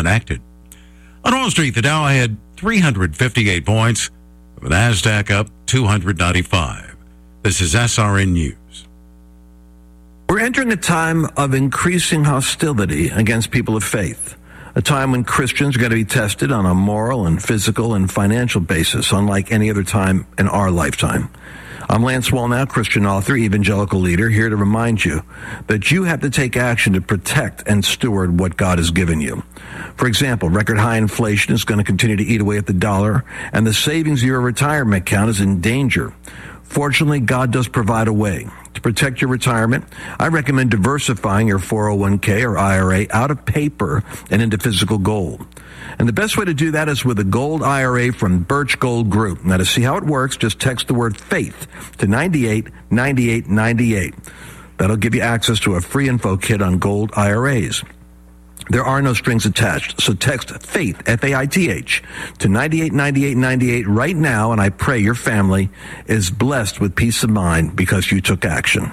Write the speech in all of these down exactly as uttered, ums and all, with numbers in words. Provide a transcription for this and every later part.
enacted. On Wall Street, the Dow had three hundred fifty-eight points, with the NASDAQ up two hundred ninety-five. This is S R N News. We're entering a time of increasing hostility against people of faith, a time when Christians are going to be tested on a moral and physical and financial basis, unlike any other time in our lifetime. I'm Lance Wallnau, Christian author, evangelical leader, here to remind you that you have to take action to protect and steward what God has given you. For example, record high inflation is going to continue to eat away at the dollar, and the savings of your retirement account is in danger. Fortunately, God does provide a way. To protect your retirement, I recommend diversifying your four oh one k or I R A out of paper and into physical gold. And the best way to do that is with a gold I R A from Birch Gold Group. Now, to see how it works, just text the word FAITH to nine eight nine eight nine eight. That'll give you access to a free info kit on gold I R As. There are no strings attached, so text FAITH, F A I T H, to nine eight nine eight nine eight right now, and I pray your family is blessed with peace of mind because you took action.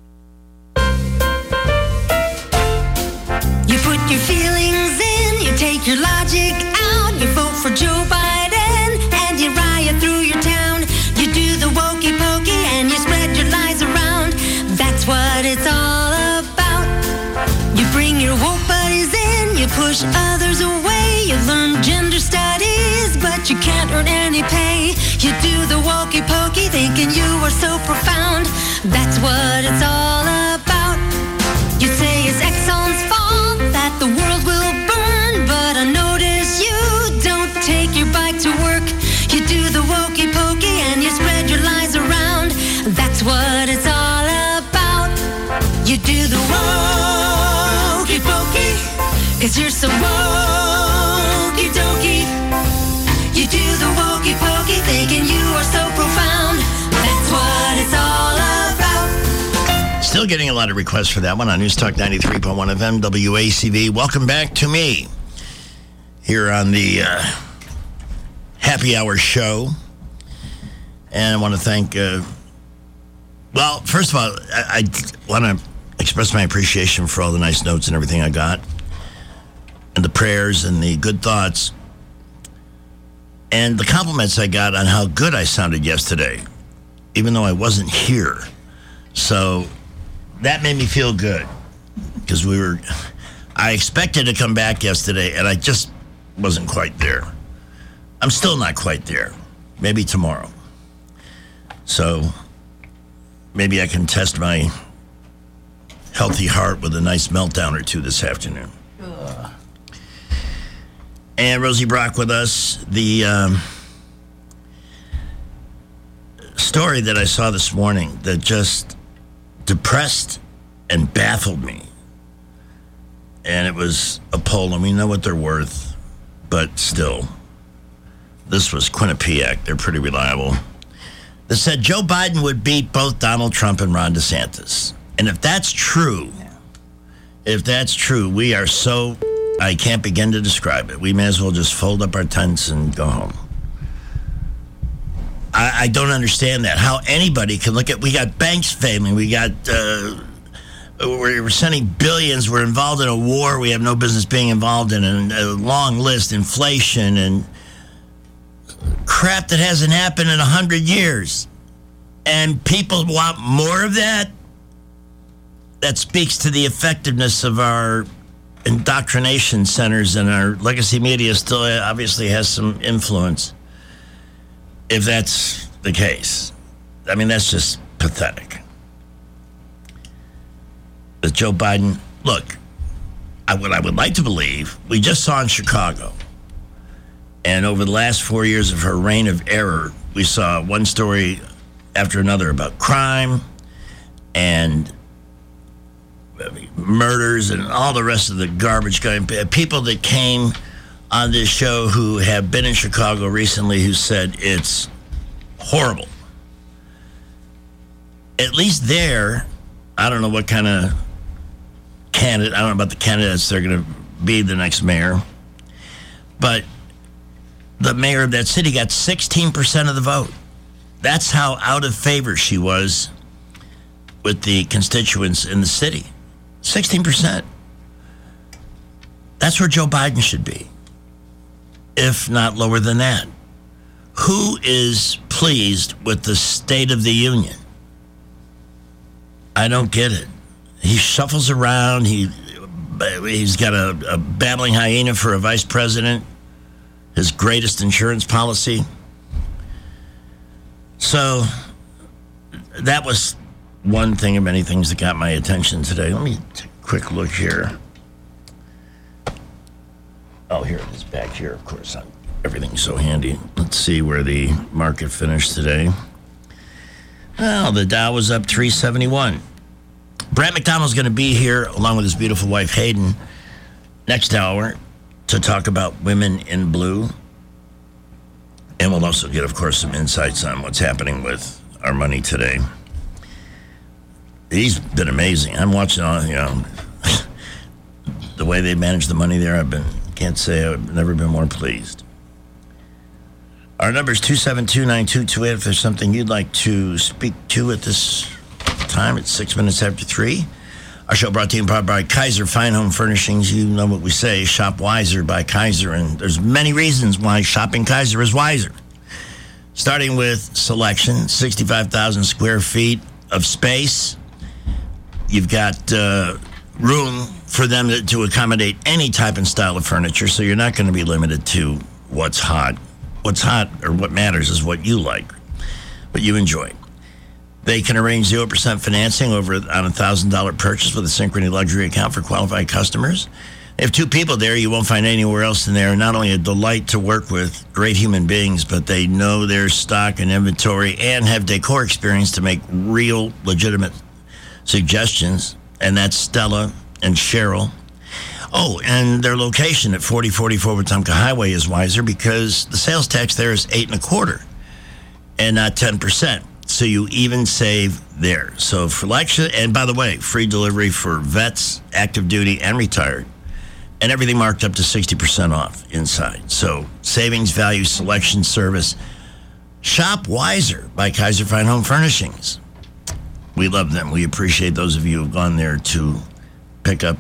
You put your feelings in, you take your logic out, you vote for Joe Biden, and you riot through your town. You do the wokey pokey and you spread your lies around. That's what it's all about. You bring your woke buddies in, you push others away. You learn gender studies, but you can't earn any pay. You do the wokey pokey thinking you are so profound. That's what it's all about. You say it's Exxon's fault that the world will burn, but I notice you don't take your bike to work. You do the wokey pokey and you spread your lies around. That's what it's all about. You do the wokey pokey, cause you're so wokey dokey. You do the wokey pokey thinking you are so profound. That's what it's all about. Still getting a lot of requests for that one on News Talk ninety-three point one F M W A C V. Welcome back to me here on the uh, Happy Hour show. And I want to thank, uh, well, first of all, I, I want to express my appreciation for all the nice notes and everything I got, and the prayers and the good thoughts, and the compliments I got on how good I sounded yesterday, even though I wasn't here. So that made me feel good, because we were, I expected to come back yesterday, and I just wasn't quite there. I'm still not quite there. Maybe tomorrow. So maybe I can test my healthy heart with a nice meltdown or two this afternoon. Ugh. And Rosie Brock with us. The um, story that I saw this morning that just depressed and baffled me. And it was a poll, and we know what they're worth, but still. This was Quinnipiac. They're pretty reliable. That said Joe Biden would beat both Donald Trump and Ron DeSantis. And if that's true, if that's true, we are so, I can't begin to describe it. We may as well just fold up our tents and go home. I, I don't understand that. How anybody can look at, we got banks failing, we got, uh, we're, we're sending billions, we're involved in a war we have no business being involved in, and a long list, inflation, and crap that hasn't happened in a hundred years. And people want more of that? That speaks to the effectiveness of our indoctrination centers, and our legacy media still obviously has some influence, if that's the case. I mean, that's just pathetic. But Joe Biden, look, I, what I would like to believe, we just saw in Chicago, and over the last four years of her reign of error, we saw one story after another about crime and murders and all the rest of the garbage going. People that came on this show who have been in Chicago recently who said it's horrible. At least there, I don't know what kind of candidate, I don't know about the candidates that are going to be the next mayor, but the mayor of that city got sixteen percent of the vote. That's how out of favor she was with the constituents in the city. sixteen percent. That's where Joe Biden should be, if not lower than that. Who is pleased with the State of the Union? I don't get it. He shuffles around. He, he's got a, a babbling hyena for a vice president, his greatest insurance policy. So that was one thing of many things that got my attention today. Let me take a quick look here. Oh, here it is back here, of course. I'm, everything's so handy. Let's see where the market finished today. Well, the Dow was up three seventy-one. Brett McDonald's going to be here, along with his beautiful wife, Hayden, next hour to talk about women in blue. And we'll also get, of course, some insights on what's happening with our money today. He's been amazing. I'm watching, all, you know, the way they manage the money there. I've been, can't say I've never been more pleased. Our number is two seven two, nine two two eight. If there's something you'd like to speak to at this time, it's six minutes after three. Our show brought to you in part by Kaiser Fine Home Furnishings. You know what we say, shop wiser by Kaiser. And there's many reasons why shopping Kaiser is wiser. Starting with selection, sixty-five thousand square feet of space. You've got uh, room for them to, to accommodate any type and style of furniture, so you're not going to be limited to what's hot. What's hot or what matters is what you like, what you enjoy. They can arrange zero percent financing over on a one thousand dollars purchase with a Synchrony Luxury account for qualified customers. They have two people there you won't find anywhere else in there. Not only a delight to work with, great human beings, but they know their stock and inventory and have decor experience to make real, legitimate suggestions. And that's Stella and Cheryl. Oh, and their location at forty forty-four Wetumpka Highway is wiser because the sales tax there is eight and a quarter and not ten percent. So you even save there. So for election, and by the way, free delivery for vets, active duty, and retired. And everything marked up to sixty percent off inside. So savings, value, selection, service. Shop wiser by Kaiser Fine Home Furnishings. We love them. We appreciate those of you who have gone there to pick up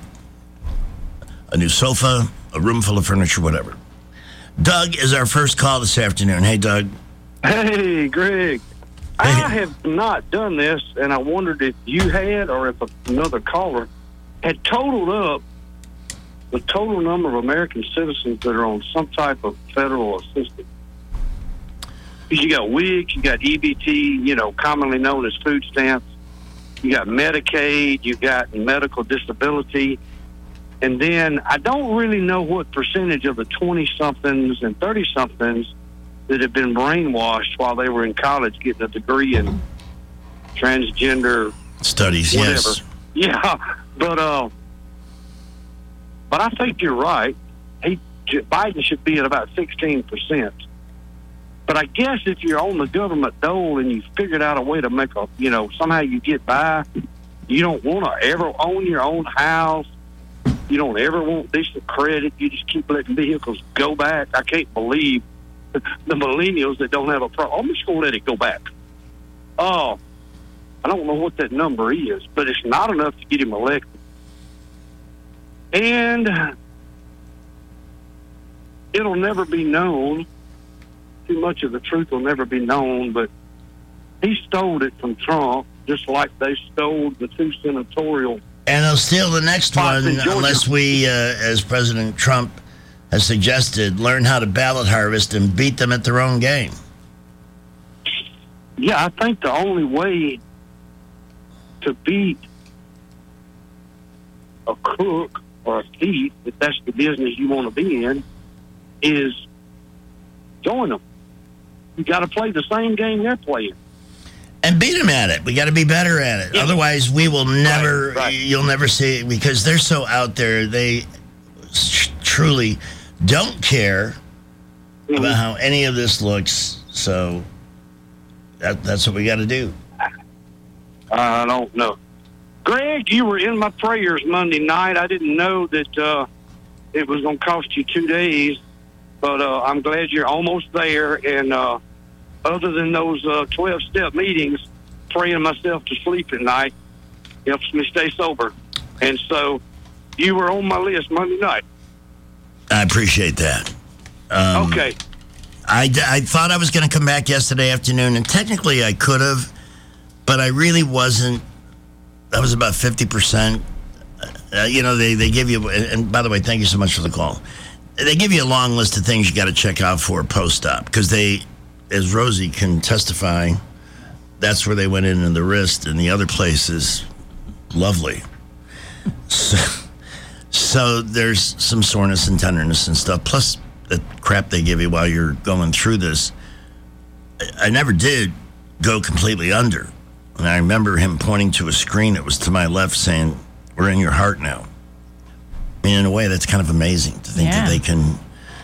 a new sofa, a room full of furniture, whatever. Doug is our first call this afternoon. Hey, Doug. Hey, Greg. I have not done this, and I wondered if you had or if another caller had totaled up the total number of American citizens that are on some type of federal assistance. Because you got W I C, you got E B T, you know, commonly known as food stamps. You got Medicaid, you got medical disability. And then I don't really know what percentage of the twenty-somethings and thirty-somethings that have been brainwashed while they were in college getting a degree in transgender studies, whatever. Yes. Yeah, but uh, but I think you're right. He Biden should be at about sixteen percent. But I guess if you're on the government dole and you figured out a way to make a, you know, somehow you get by, you don't want to ever own your own house. You don't ever want decent credit. You just keep letting vehicles go back. I can't believe the millennials that don't have a problem. I'm just going to let it go back. Oh, I don't know what that number is, but it's not enough to get him elected. And it'll never be known. Too much of the truth will never be known, but he stole it from Trump, just like they stole the two senatorial. And they'll steal the next one unless we, uh, as President Trump has suggested, learn how to ballot harvest and beat them at their own game. Yeah, I think the only way to beat a crook or a thief, if that's the business you want to be in, is join them. You got to play the same game they're playing. And beat them at it. We got to be better at it. Yeah. Otherwise, we will never, right, right. You'll never see it because they're so out there. They truly don't care mm-hmm. about how any of this looks. So that, that's what we got to do. I don't know. Greg, you were in my prayers Monday night. I didn't know that uh, it was going to cost you two days, but uh, I'm glad you're almost there. And uh, other than those uh, twelve-step meetings, praying myself to sleep at night helps me stay sober. And so you were on my list Monday night. I appreciate that. Um, okay. I, I thought I was going to come back yesterday afternoon, and technically I could have, but I really wasn't. That was about fifty percent. Uh, you know, they, they give you, and by the way, thank you so much for the call. They give you a long list of things you got to check out for post-op, because they, as Rosie can testify, that's where they went in in the wrist, and the other place is lovely. So, so there's some soreness and tenderness and stuff, plus the crap they give you while you're going through this. I, I never did go completely under. And I remember him pointing to a screen that was to my left saying, "We're in your heart now." I mean, in a way, that's kind of amazing to think Yeah. that they can.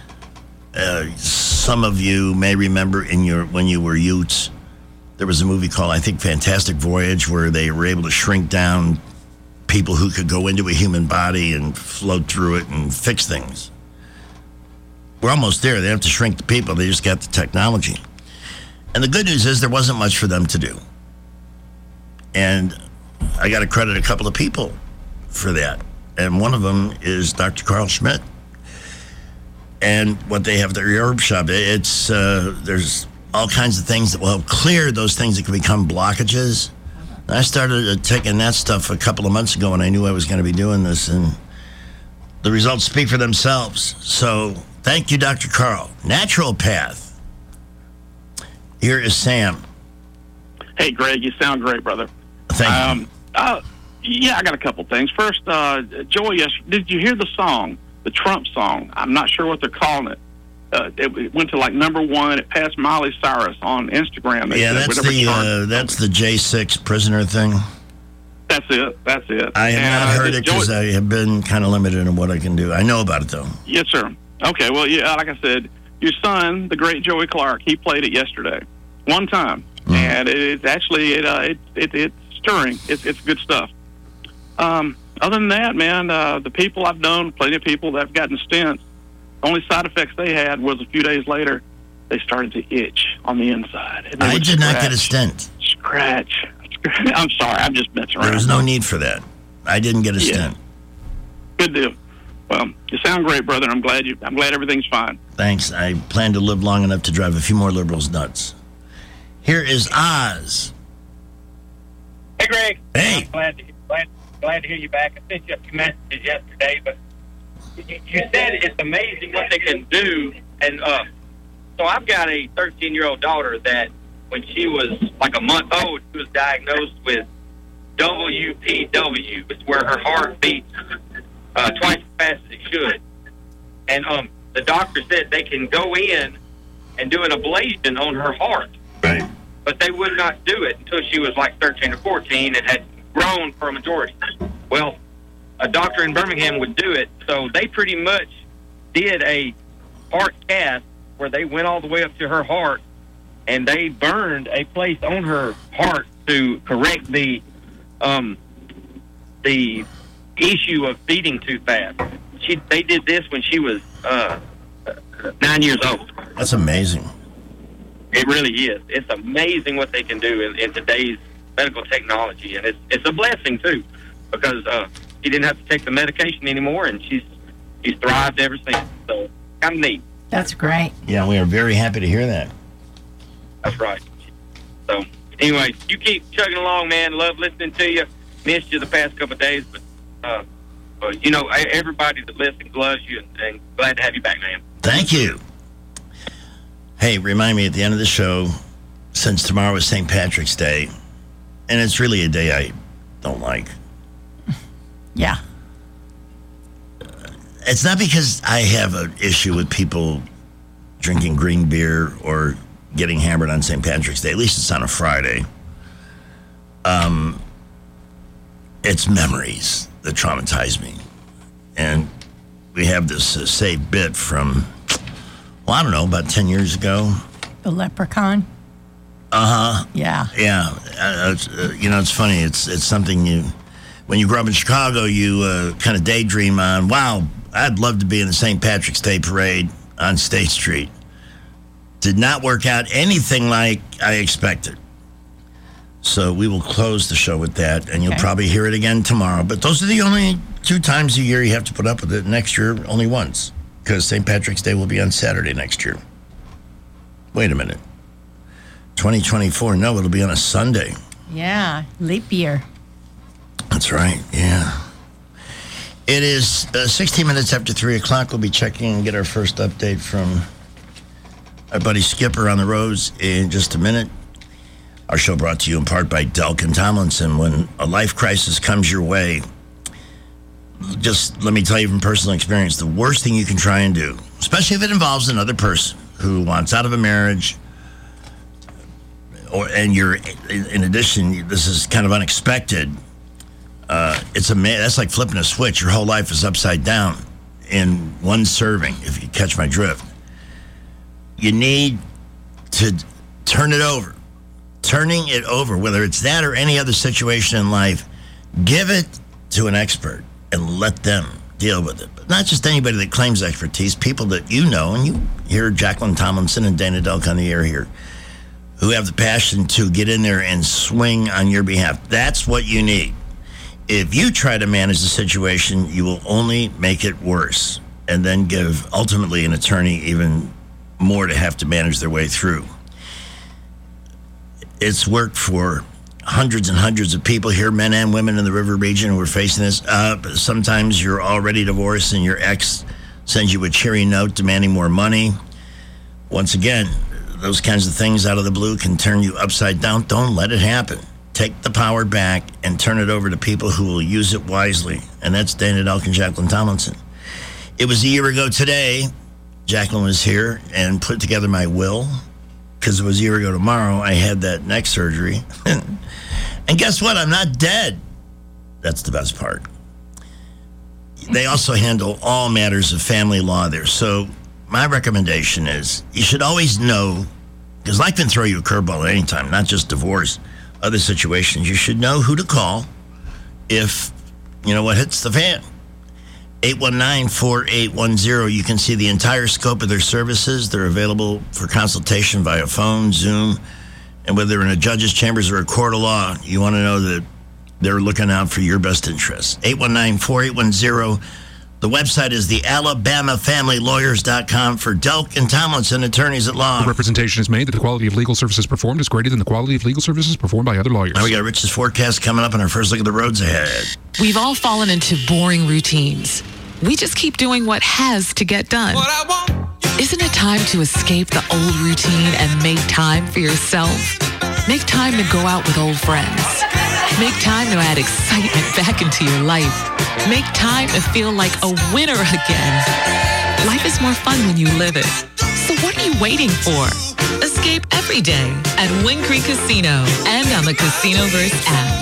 Uh, some of you may remember in your when you were youths, there was a movie called, I think, Fantastic Voyage, where they were able to shrink down people who could go into a human body and float through it and fix things. We're almost there. They don't have to shrink the people. They just got the technology. And the good news is there wasn't much for them to do. And I got to credit a couple of people for that. And one of them is Doctor Carl Schmidt. And what they have at their herb shop, it's uh, there's all kinds of things that will help clear those things that can become blockages. And I started uh, taking that stuff a couple of months ago, and I knew I was going to be doing this, and the results speak for themselves. So thank you, Doctor Carl. Natural Path. Here is Sam. Hey, Greg, you sound great, brother. Thank you. Um, uh, yeah, I got a couple things. First, uh, Joey, yes, did you hear the song, the Trump song? I'm not sure what they're calling it. Uh, it, it went to like number one. It passed Miley Cyrus on Instagram. They Yeah, said that's whatever the chart- uh, that's the J six prisoner thing. That's it. That's it. I have And, not uh, heard it because Joey- I have been kind of limited in what I can do. I know about it, though. Yes, sir. Okay, well, yeah, like I said, your son, the great Joey Clark, he played it yesterday, one time, Mm. and it, it's actually it, uh, it, it it's stirring. It's it's good stuff. Um, other than that, man, uh, the people I've known, plenty of people that have gotten stents. The only side effects they had was a few days later, they started to itch on the inside. And they I would did not get a scratch, stent. Scratch. I'm sorry, I'm just messing around. There was no need for that. I didn't get a Yeah. stent. Good deal. Well, you sound great, brother. I'm glad you. I'm glad everything's fine. Thanks. I plan to live long enough to drive a few more liberals nuts. Here is Oz. Hey, Greg. Hey. I'm glad to, glad, glad to hear you back. I sent you a few messages yesterday, but you, you said it's amazing what they can do. And uh, so I've got a thirteen-year-old daughter that when she was like a month old, she was diagnosed with W P W. It's where her heart beats uh, twice as fast as it should. And um, the doctor said they can go in and do an ablation on her heart. Right. But they would not do it until she was like thirteen or fourteen and had grown for a majority. Well, a doctor in Birmingham would do it, so they pretty much did a heart cast where they went all the way up to her heart, and they burned a place on her heart to correct the um, the issue of beating too fast. She they did this when she was uh, nine years old. That's amazing. It really is. It's amazing what they can do in, in today's medical technology, and it's it's a blessing too, because uh, she didn't have to take the medication anymore, and she's she's thrived ever since. So kind of neat. That's great. Yeah, we are very happy to hear that. That's right. So anyway, you keep chugging along, man. Love listening to you. Missed you the past couple of days, but uh, uh, you know everybody that listens loves you, and, and glad to have you back, man. Thank you. Hey, remind me at the end of the show, since tomorrow is Saint Patrick's Day, and it's really a day I don't like. Yeah. It's not because I have an issue with people drinking green beer or getting hammered on Saint Patrick's Day. At least it's on a Friday. Um, it's memories that traumatize me. And we have this uh, saved bit from, well, I don't know, about ten years ago. The leprechaun. Uh-huh. Yeah. Yeah. Uh, it's, uh, you know, it's funny. It's it's something you, when you grow up in Chicago, you uh, kind of daydream on, wow, I'd love to be in the Saint Patrick's Day parade on State Street. Did not work out anything like I expected. So we will close the show with that, and you'll Okay. probably hear it again tomorrow. But those are the only two times a year you have to put up with it. Next year, only once. because Saint Patrick's Day will be on Saturday next year. Wait a minute. twenty twenty-four, no, it'll be on a Sunday. Yeah, leap year. That's right, yeah. It is uh, sixteen minutes after three o'clock. We'll be checking and get our first update from our buddy Skipper on the roads in just a minute. Our show brought to you in part by Delkin Tomlinson. When a life crisis comes your way, just let me tell you from personal experience, the worst thing you can try and do, especially if it involves another person who wants out of a marriage, or and you're, in addition, this is kind of unexpected. Uh, it's a that's like flipping a switch. Your whole life is upside down in one serving, if you catch my drift. You need to turn it over. Turning it over, whether it's that or any other situation in life, give it to an expert and let them deal with it. But not just anybody that claims expertise, people that you know, and you hear Jacqueline Tomlinson and Dana Delk on the air here, who have the passion to get in there and swing on your behalf. That's what you need. If you try to manage the situation, you will only make it worse and then give, ultimately, an attorney even more to have to manage their way through. It's worked for hundreds and hundreds of people here, men and women in the river region who are facing this. Uh, sometimes you're already divorced and your ex sends you a cheery note demanding more money. Once again, those kinds of things out of the blue can turn you upside down. Don't let it happen. Take the power back and turn it over to people who will use it wisely. And that's Dana Delk and Jacqueline Tomlinson. It was a year ago today. Jacqueline was here and put together my will. Because it was a year ago tomorrow, I had that neck surgery. And guess what? I'm not dead. That's the best part. They also handle all matters of family law there. So my recommendation is you should always know, because life can throw you a curveball at any time, not just divorce, other situations. You should know who to call if, you know, what hits the fan. eight one nine, four eight one zero. You can see the entire scope of their services. They're available for consultation via phone, Zoom, and whether they're in a judge's chambers or a court of law, you want to know that they're looking out for your best interests. eight one nine, four eight one zero. The website is the alabama family lawyers dot com for Delk and Tomlinson, attorneys at law. The representation is made that the quality of legal services performed is greater than the quality of legal services performed by other lawyers. Now we got Rich's forecast coming up and our first look at the roads ahead. We've all fallen into boring routines. We just keep doing what has to get done. What I want. Isn't it time to escape the old routine and make time for yourself? Make time to go out with old friends. Make time to add excitement back into your life. Make time to feel like a winner again. Life is more fun when you live it. So what are you waiting for? Escape every day at Wind Creek Casino and on the Casinoverse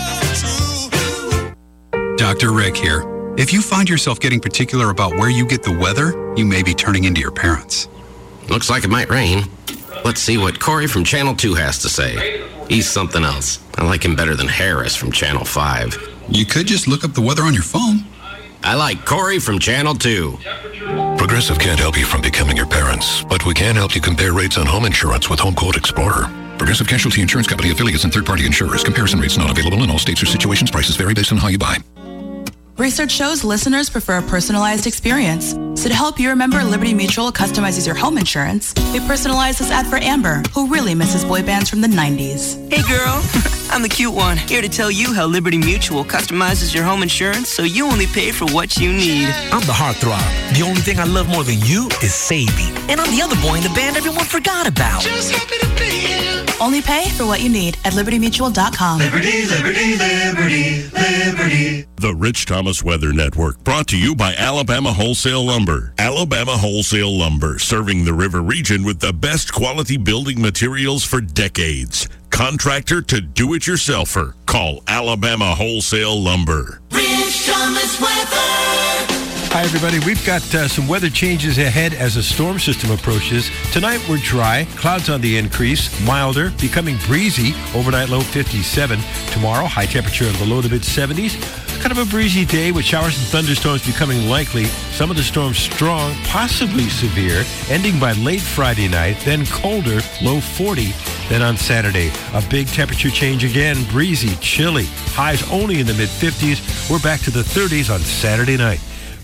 app. Doctor Rick here. If you find yourself getting particular about where you get the weather, you may be turning into your parents. Looks like it might rain. Let's see what Corey from Channel two has to say. He's something else. I like him better than Harris from Channel five. You could just look up the weather on your phone. I like Corey from Channel two. Progressive can't help you from becoming your parents, but we can help you compare rates on home insurance with Home Quote Explorer. Progressive Casualty Insurance Company affiliates and third-party insurers. Comparison rates not available in all states or situations. Prices vary based on how you buy. Research shows listeners prefer a personalized experience. So to help you remember, Liberty Mutual customizes your home insurance. We personalized this ad for Amber, who really misses boy bands from the nineties. Hey girl, I'm the cute one, here to tell you how Liberty Mutual customizes your home insurance so you only pay for what you need. I'm the heartthrob. The only thing I love more than you is saving. And I'm the other boy in the band everyone forgot about. Just happy to be here. Only pay for what you need at liberty mutual dot com. Liberty, liberty, liberty, liberty. The Rich Thomas Weather Network, brought to you by Alabama Wholesale Lumber. Alabama Wholesale Lumber, serving the river region with the best quality building materials for decades. Contractor to do-it-yourselfer. Call Alabama Wholesale Lumber. Rich Thomas Weather. Hi, everybody. We've got uh, some weather changes ahead as a storm system approaches. Tonight, we're dry. Clouds on the increase. Milder. Becoming breezy. Overnight low fifty-seven. Tomorrow, high temperature in the low to mid-seventies. Kind of a breezy day with showers and thunderstorms becoming likely. Some of the storms strong, possibly severe, ending by late Friday night. Then colder, low forty. Then on Saturday, a big temperature change again. Breezy, chilly. Highs only in the mid-fifties. We're back to the thirties on Saturday night.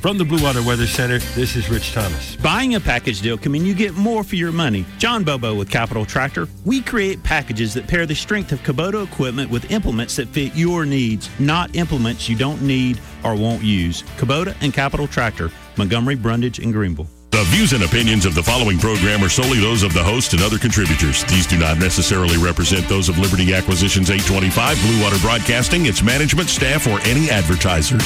From the Blue Water Weather Center, this is Rich Thomas. Buying a package deal can mean you get more for your money. John Bobo with Capital Tractor. We create packages that pair the strength of Kubota equipment with implements that fit your needs, not implements you don't need or won't use. Kubota and Capital Tractor, Montgomery, Brundage, and Greenville. The views and opinions of the following program are solely those of the host and other contributors. These do not necessarily represent those of Liberty Acquisitions eight twenty-five, Blue Water Broadcasting, its management, staff, or any advertisers.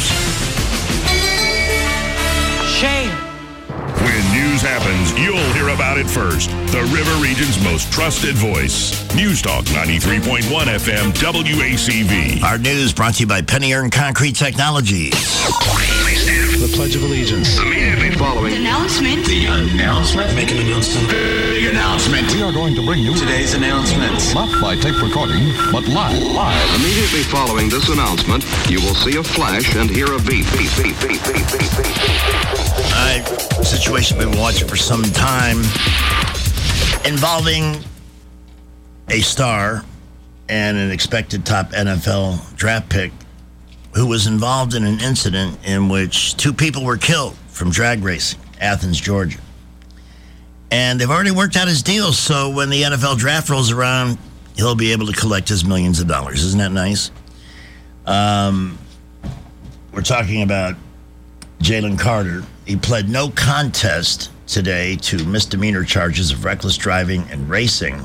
Shame. When news happens, you'll hear about it first. The River Region's most trusted voice. News Talk ninety-three point one F M W A C V. Our news brought to you by Penny Earn Concrete Technologies. The Pledge of Allegiance. Immediately following announcement. The announcement. Make an announcement. Big announcement. We are going to bring you today's announcements. Not by tape recording, but live. Live. Immediately following this announcement, you will see a flash and hear a beep. Beep, beep, beep, beep, beep, beep, beep. Uh, situation we've been watching for some time involving a star and an expected top N F L draft pick who was involved in an incident in which two people were killed from drag racing, Athens, Georgia. And they've already worked out his deal, so when the N F L draft rolls around, he'll be able to collect his millions of dollars. Isn't that nice? Um, we're talking about Jalen Carter. He pled no contest today to misdemeanor charges of reckless driving and racing.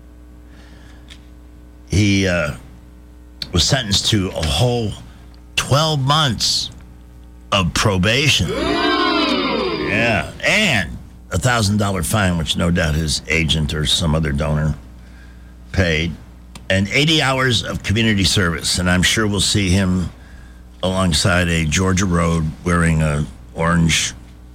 He uh, was sentenced to a whole twelve months of probation. Yeah, and a one thousand dollars fine, which no doubt his agent or some other donor paid, and eighty hours of community service. And I'm sure we'll see him alongside a Georgia road wearing a orange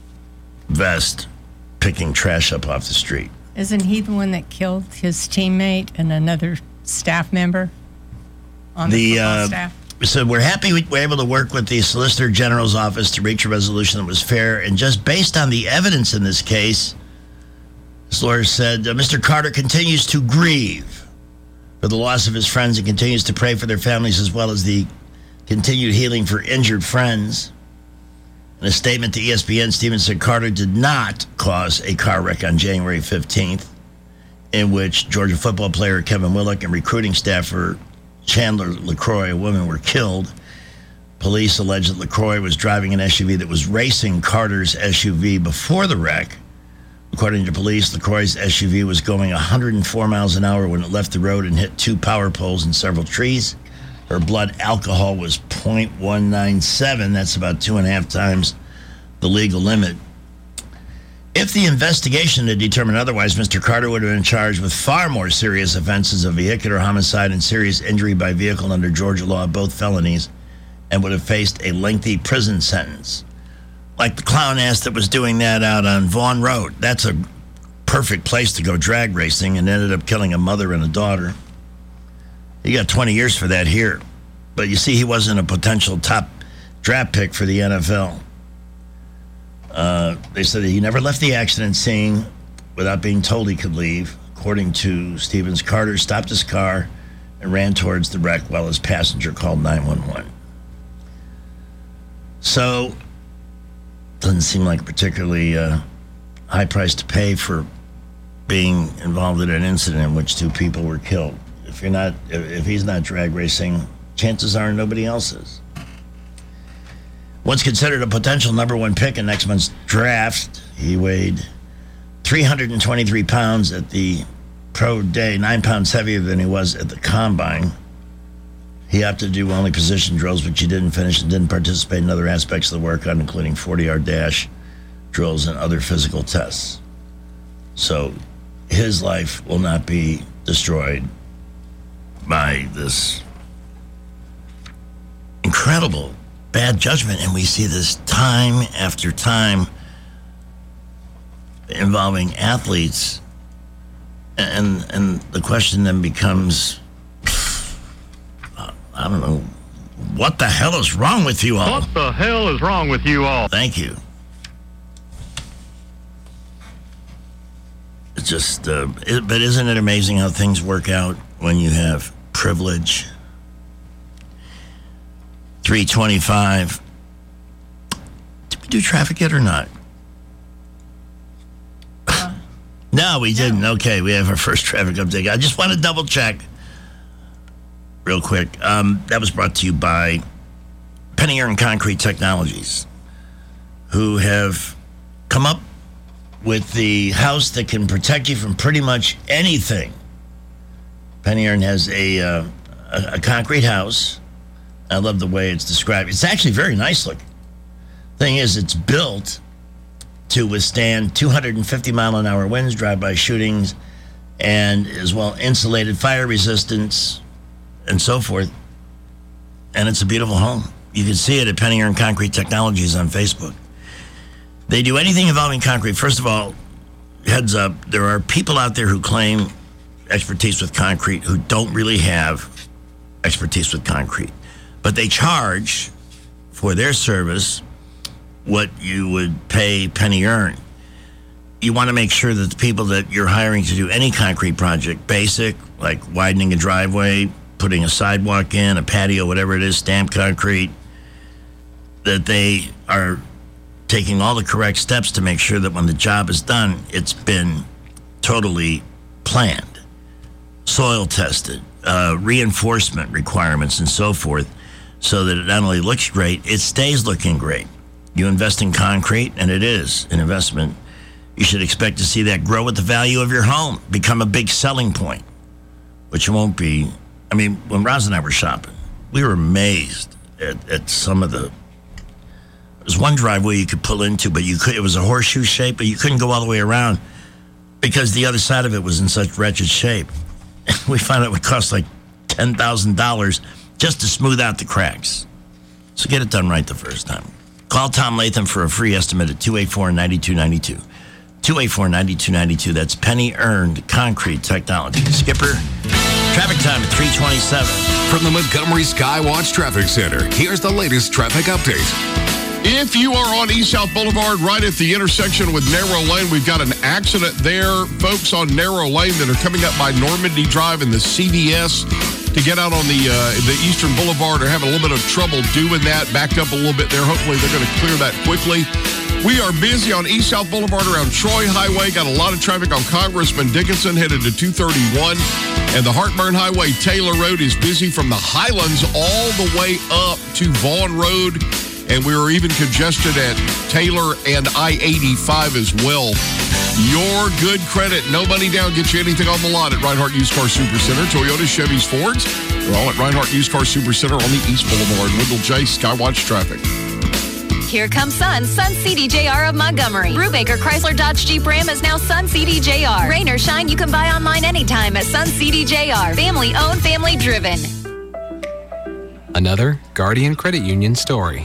vest, picking trash up off the street. Isn't he the one that killed his teammate and another staff member on the, the football uh, staff? So we're happy we were able to work with the Solicitor General's office to reach a resolution that was fair. And just based on the evidence in this case, his lawyer said, uh, Mister Carter continues to grieve for the loss of his friends and continues to pray for their families as well as the continued healing for injured friends. In a statement to E S P N, Stevens said Carter did not cause a car wreck on January fifteenth, in which Georgia football player Kevin Willock and recruiting staffer Chandler LaCroix, a woman, were killed. Police allege that LaCroix was driving an S U V that was racing Carter's S U V before the wreck. According to police, LaCroix's S U V was going one hundred four miles an hour when it left the road and hit two power poles and several trees. Her blood alcohol was point one nine seven. That's about two and a half times the legal limit. If the investigation had determined otherwise, Mister Carter would have been charged with far more serious offenses of vehicular homicide and serious injury by vehicle under Georgia law, both felonies, and would have faced a lengthy prison sentence. Like the clown ass that was doing that out on Vaughan Road. That's a perfect place to go drag racing and ended up killing a mother and a daughter. He got twenty years for that here. But you see, he wasn't a potential top draft pick for the N F L. Uh, they said that he never left the accident scene without being told he could leave. According to Stevens, Carter stopped his car and ran towards the wreck while his passenger called nine one one. So, doesn't seem like a particularly uh, high price to pay for being involved in an incident in which two people were killed. If you're not, if he's not drag racing, chances are nobody else is. Once considered a potential number one pick in next month's draft, he weighed three hundred twenty-three pounds at the pro day, nine pounds heavier than he was at the combine. He opted to do only position drills, which he didn't finish, and didn't participate in other aspects of the workout, including forty-yard dash drills and other physical tests. So his life will not be destroyed by this incredible bad judgment. And we see this time after time involving athletes. And and the question then becomes, I don't know, what the hell is wrong with you all? What the hell is wrong with you all? Thank you. It's just, uh, it, but isn't it amazing how things work out when you have privilege? three twenty-five. do traffic yet or not? Uh, no, we didn't. No. Okay, we have our first traffic update. I just want to double check real quick. Um, that was brought to you by Penny Earn Concrete Technologies, who have come up with the house that can protect you from pretty much anything. Penny Earn has a, uh, a, a concrete house. I love the way it's described. It's actually very nice looking. Thing is, it's built to withstand two hundred fifty mile an hour winds, drive-by shootings, and as well insulated, fire resistance, and so forth. And it's a beautiful home. You can see it at Penny Earn Concrete Technologies on Facebook. They do anything involving concrete. First of all, heads up, there are people out there who claim expertise with concrete who don't really have expertise with concrete. But they charge for their service what you would pay Penny Earn. You want to make sure that the people that you're hiring to do any concrete project, basic, like widening a driveway, putting a sidewalk in, a patio, whatever it is, stamped concrete, that they are taking all the correct steps to make sure that when the job is done, it's been totally planned, soil tested, uh, reinforcement requirements, and so forth, so that it not only looks great, it stays looking great. You invest in concrete, and it is an investment. You should expect to see that grow with the value of your home, become a big selling point, which it won't be. I mean, when Roz and I were shopping, we were amazed at, at some of the. There's one driveway you could pull into, but you could. It was a horseshoe shape, but you couldn't go all the way around because the other side of it was in such wretched shape. We found out it would cost like ten thousand dollars just to smooth out the cracks. So get it done right the first time. Call Tom Latham for a free estimate at two eight four, nine two nine two. two eight four, nine two nine two. That's Penny Earned Concrete Technology. Skipper, traffic time at three twenty-seven. From the Montgomery Skywatch Traffic Center, here's the latest traffic update. If you are on East South Boulevard, right at the intersection with Narrow Lane, we've got an accident there. Folks on Narrow Lane that are coming up by Normandy Drive and the C V S to get out on the uh, the Eastern Boulevard are having a little bit of trouble doing that. Backed up a little bit there. Hopefully they're going to clear that quickly. We are busy on East South Boulevard around Troy Highway. Got a lot of traffic on Congressman Dickinson headed to two thirty-one. And the Heartburn Highway Taylor Road is busy from the Highlands all the way up to Vaughn Road. And we were even congested at Taylor and I eighty-five as well. Your good credit, no money down, get you anything on the lot at Reinhardt Used Car Super Center. Toyota, Chevys, Fords, they're all at Reinhardt Used Car Super Center on the East Boulevard. Wendell J. Skywatch Traffic. Here comes Sun, Sun C D J R of Montgomery. Brubaker Chrysler Dodge Jeep Ram is now Sun C D J R. Rain or shine, you can buy online anytime at Sun C D J R. Family owned, family driven. Another Guardian Credit Union story.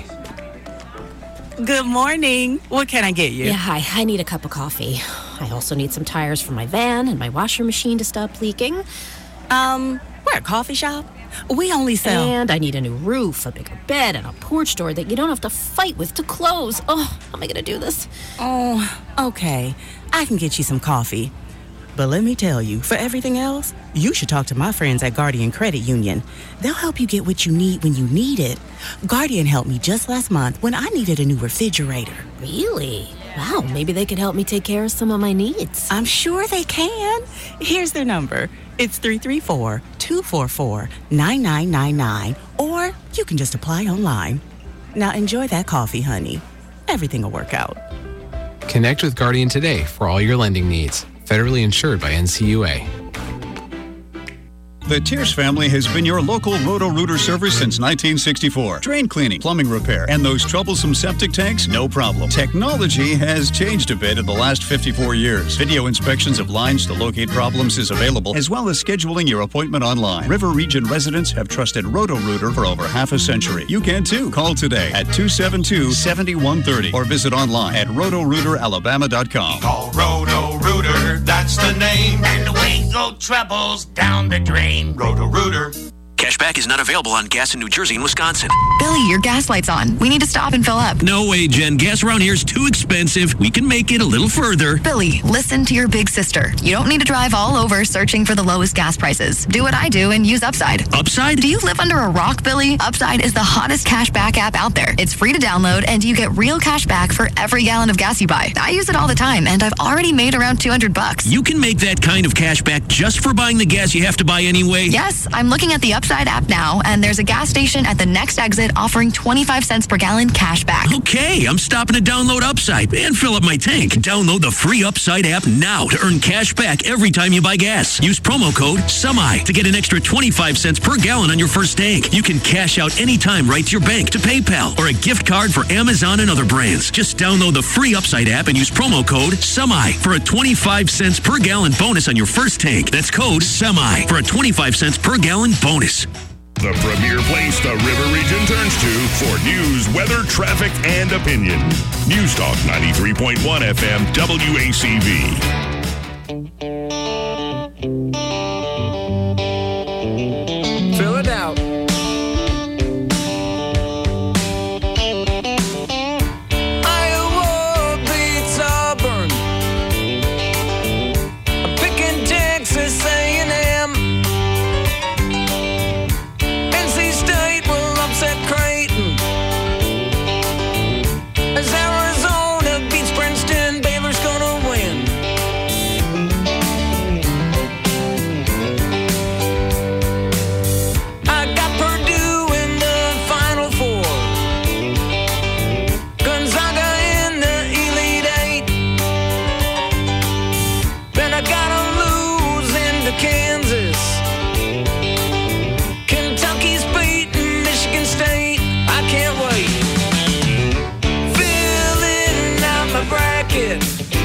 Good morning. What can I get you? Yeah, hi. I need a cup of coffee. I also need some tires for my van and my washer machine to stop leaking. Um, we're a coffee shop. We only sell... And I need a new roof, a bigger bed, and a porch door that you don't have to fight with to close. Oh, how am I going to do this? Oh, okay. I can get you some coffee. But let me tell you, for everything else, you should talk to my friends at Guardian Credit Union. They'll help you get what you need when you need it. Guardian helped me just last month when I needed a new refrigerator. Really? Wow, maybe they could help me take care of some of my needs. I'm sure they can. Here's their number. It's three three four, two four four, nine nine nine nine. Or you can just apply online. Now enjoy that coffee, honey. Everything will work out. Connect with Guardian today for all your lending needs. Federally insured by N C U A. The Tierce family has been your local Roto-Rooter service since nineteen sixty-four. Drain cleaning, plumbing repair, and those troublesome septic tanks, no problem. Technology has changed a bit in the last fifty-four years. Video inspections of lines to locate problems is available, as well as scheduling your appointment online. River Region residents have trusted Roto-Rooter for over half a century. You can too. Call today at two seven two, seven one three zero or visit online at roto rooter alabama dot com. Call Roto-Rooter, that's the name. And away go troubles down the drain. Roto-Rooter. Cash Cashback is not available on gas in New Jersey and Wisconsin. Billy, your gas light's on. We need to stop and fill up. No way, Jen. Gas around here is too expensive. We can make it a little further. Billy, listen to your big sister. You don't need to drive all over searching for the lowest gas prices. Do what I do and use Upside. Upside? Do you live under a rock, Billy? Upside is the hottest cashback app out there. It's free to download, and you get real cash back for every gallon of gas you buy. I use it all the time, and I've already made around two hundred bucks. You can make that kind of cash back just for buying the gas you have to buy anyway? Yes, I'm looking at the Upside app now, and there's a gas station at the next exit offering twenty-five cents per gallon cash back. Okay, I'm stopping to download Upside and fill up my tank. Download the free Upside app now to earn cash back every time you buy gas. Use promo code SUMMI to get an extra twenty-five cents per gallon on your first tank. You can cash out anytime right to your bank, to PayPal, or a gift card for Amazon and other brands. Just download the free Upside app and use promo code SUMMI for a twenty-five cents per gallon bonus on your first tank. That's code SUMMI for a twenty-five cents per gallon bonus. The premier place the River Region turns to for news, weather, traffic, and opinion. News Talk ninety-three point one F M W A C V. Fill it out. Iowa beats Auburn. I'm picking Texas A and M. N C State will upset Creighton. As Arizona beats Princeton, Baylor's gonna win. I got Purdue in the Final Four. Gonzaga in the Elite Eight. Then I gotta lose into Kansas. Kentucky's beating Michigan State. I can't wait. Filling out my bracket.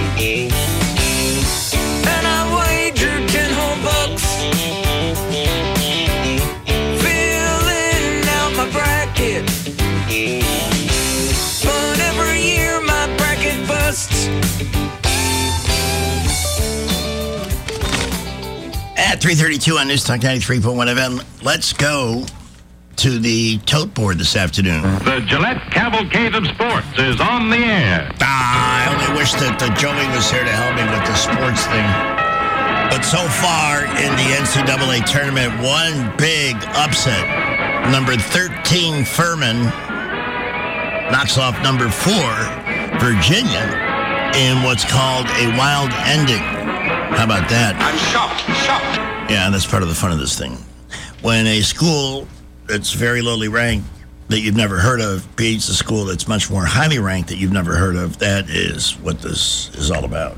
And I wagered ten whole bucks. Filling out my bracket. But every year my bracket busts. At three thirty-two on News Talk ninety-three point one F M, let's go to the tote board this afternoon. The Gillette Cavalcade of Sports is on the air. Ah, I only wish that uh, Joey was here to help me with the sports thing. But so far in the N C double A tournament, one big upset. Number thirteen, Furman, knocks off number four, Virginia, in what's called a wild ending. How about that? I'm shocked, shocked. Yeah, that's part of the fun of this thing. When a school that's very lowly ranked that you've never heard of beats a school that's much more highly ranked that you've never heard of, that is what this is all about.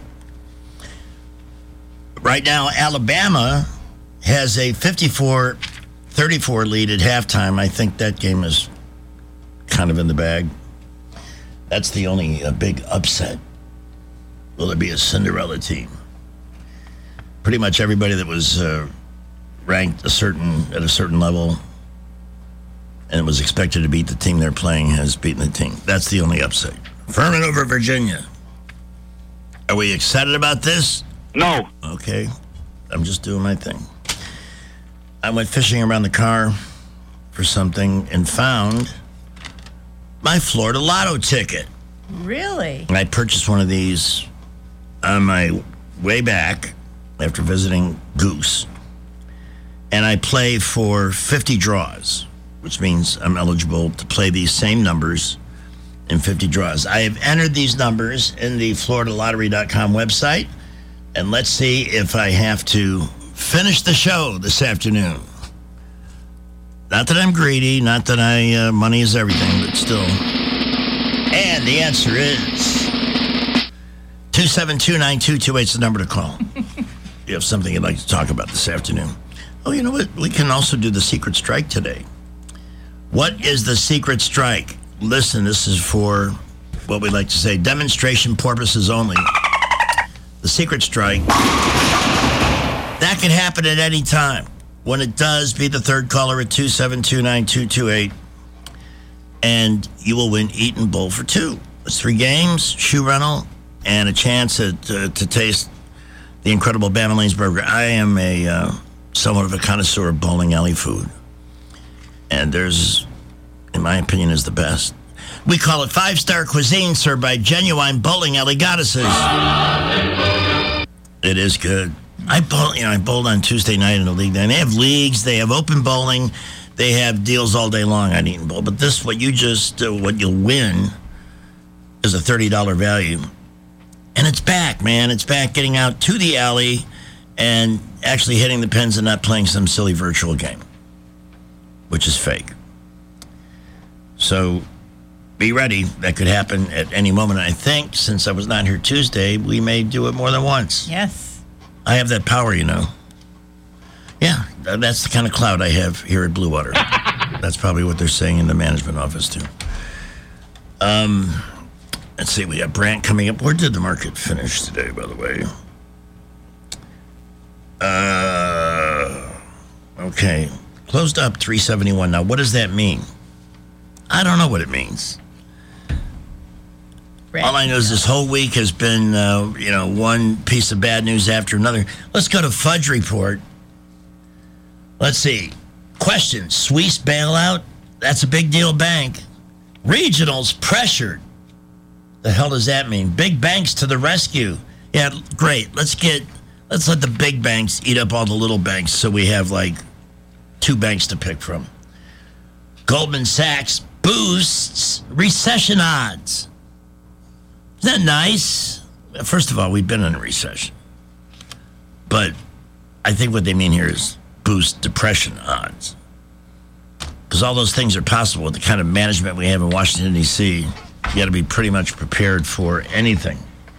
Right now, Alabama has a fifty-four thirty-four lead at halftime. I think that game is kind of in the bag. That's the only uh, big upset. Will it be a Cinderella team? Pretty much everybody that was uh, ranked a certain at a certain level and was expected to beat the team they're playing has beaten the team. That's the only upset. Furman over Virginia. Are we excited about this? No. Okay. I'm just doing my thing. I went fishing around the car for something and found my Florida Lotto ticket. Really? I purchased one of these on my way back after visiting Goose. And I play for fifty draws, which means I'm eligible to play these same numbers in fifty draws. I have entered these numbers in the Florida Lottery dot com website, and let's see if I have to finish the show this afternoon. Not that I'm greedy, not that I uh, money is everything, but still. And the answer is two seven two, nine two two eight is the number to call. You have something you'd like to talk about this afternoon. Oh, you know what? We can also do the secret strike today. What is the secret strike? Listen, this is for what we like to say, demonstration purposes only. The secret strike, that can happen at any time. When it does, be the third caller at two seven two, nine two two eight, and you will win Eaton Bowl for two. It's three games, shoe rental, and a chance at, uh, to taste the incredible Bama Lanes burger. I am a uh, somewhat of a connoisseur of bowling alley food. And theirs, in my opinion, is the best. We call it five-star cuisine served by Genuine Bowling Alley Goddesses. It is good. I bowl, you know, I bowled on Tuesday night in the league. And they have leagues. They have open bowling. They have deals all day long on Eaton Bowl. But this, what you just, uh, what you'll win is a thirty dollars value. And it's back, man. It's back getting out to the alley and actually hitting the pins and not playing some silly virtual game, which is fake. So be ready. That could happen at any moment. I think since I was not here Tuesday, we may do it more than once. Yes. I have that power, you know. Yeah, that's the kind of clout I have here at Blue Water. That's probably what they're saying in the management office, too. Um, let's see, we got Brant coming up. Where did the market finish today, by the way? Uh, okay. Closed up three seventy-one. Now, what does that mean? I don't know what it means. All I know is this whole week has been, uh, you know, one piece of bad news after another. Let's go to Fudge Report. Let's see. Question, Suisse bailout? That's a big deal bank. Regionals pressured. The hell does that mean? Big banks to the rescue. Yeah, great. Let's get, let's let the big banks eat up all the little banks so we have like two banks to pick from. Goldman Sachs boosts recession odds. Isn't that nice? First of all, we've been in a recession. But I think what they mean here is boost depression odds. Because all those things are possible with the kind of management we have in Washington, D C You got to be pretty much prepared for anything.